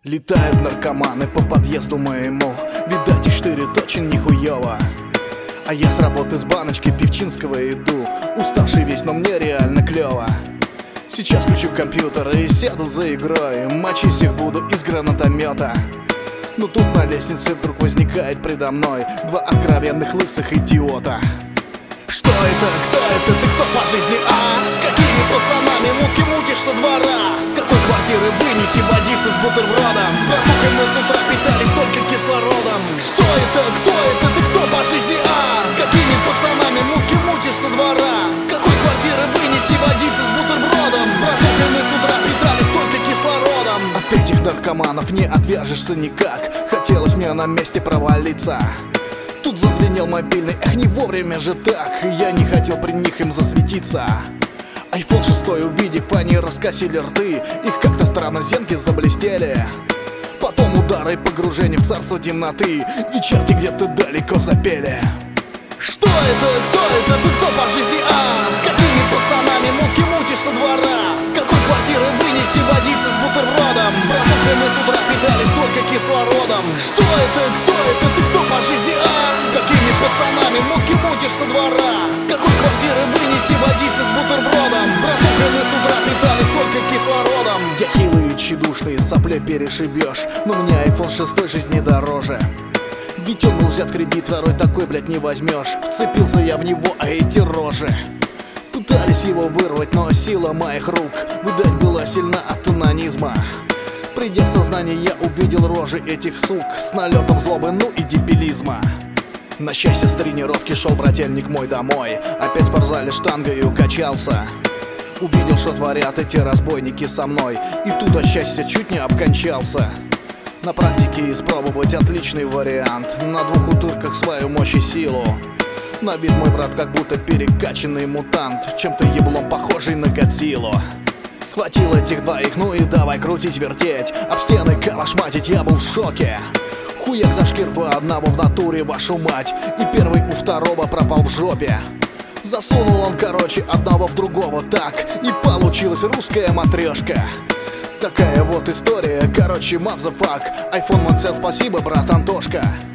Летают наркоманы по подъезду моему. Видать, их штырит очень нихуёво. А я с работы с баночки певчинского иду, уставший весь, но мне реально клёво. Сейчас включу компьютер и сяду за игрой, мочить их буду из гранатомета. Но тут на лестнице вдруг возникает предо мной два откровенных лысых идиота. Что это? Кто это? Ты кто по жизни, а? С какими пацанами мутки мутишь со двора? С какой квартиры вынеси водиться с бутербродом? С братухой мы с утра питались только кислородом. Что это? Кто это? Ты кто по жизни, а? С какими пацанами мутки мутишь со двора? С какой квартиры вынеси водиться с бутербродом? С братухой мы с утра питались только кислородом. От этих наркоманов не отвяжешься никак. Хотелось мне на месте провалиться. Тут зазвенел мобильный, эх, не вовремя же так. Я не хотел при них им засветиться. iPhone 6 увидев, они раскосили рты. Их как-то странно зенки заблестели. Потом удары и погружение в царство темноты, и черти где-то далеко запели. Что это? Кто это? Ты кто по жизни, а? С какими пацанами мутки мутишь со двора? С какой квартиры вынеси водиться с бутербродом? С братухой мы с утра питались только кислородом. Что это? Кто это? Ты кто по жизни, а? С какими пацанами мутки мутишь со двора? С какой квартиры вынеси водиться с бутербродом? С братухой мы с утра питались только кислородом. Я хилый и тщедушный, сопле перешибешь, но мне iPhone 6 жизни дороже. Ведь он был взят кредит, второй такой, блядь, не возьмешь. Вцепился я в него, а эти рожи пытались его вырвать, но сила моих рук, видать, была сильна от анонизма. Придя в сознание, я увидел рожи этих сук с налетом злобы, ну и дебилизма. На счастье, с тренировки шел брательник мой домой. Опять спортзале штангой укачался. Увидел, что творят эти разбойники со мной, и тут от счастья чуть не обкончался. На практике испробовать отличный вариант. На двух утырках свою мощь и силу. На вид мой брат как будто перекачанный мутант, чем-то еблом похожий на Годзиллу. Схватил этих двоих, ну и давай крутить-вертеть, об стены калашматить, я был в шоке. Хуяк за шкирку одного в натуре, вашу мать, и первый у второго пропал в жопе. Засунул он, короче, одного в другого так, и получилась русская матрешка. Такая вот история, короче, мазафак. iPhone мой цел, спасибо, брат Антошка.